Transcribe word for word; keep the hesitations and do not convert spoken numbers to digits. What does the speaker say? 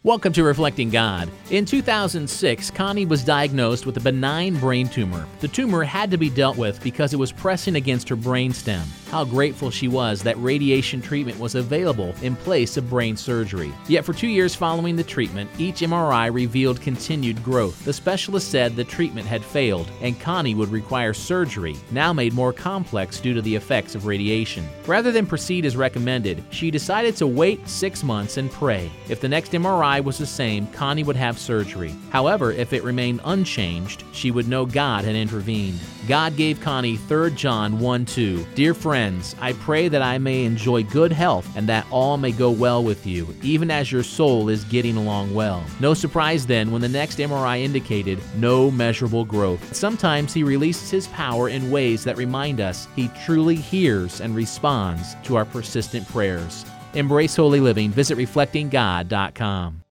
Welcome to Reflecting God. In two thousand six, Connie was diagnosed with a benign brain tumor. The tumor had to be dealt with because it was pressing against her brainstem. How grateful she was that radiation treatment was available in place of brain surgery. Yet for two years following the treatment, each M R I revealed continued growth. The specialist said the treatment had failed and Connie would require surgery, now made more complex due to the effects of radiation. Rather than proceed as recommended, she decided to wait six months and pray. If the next M R I was the same, Connie would have surgery. However, if it remained unchanged, she would know God had intervened. God gave Connie Third John one two. Dear friends, I pray that I may enjoy good health and that all may go well with you, even as your soul is getting along well. No surprise then when the next M R I indicated no measurable growth. Sometimes He releases His power in ways that remind us He truly hears and responds to our persistent prayers. Embrace holy living. Visit reflecting god dot com.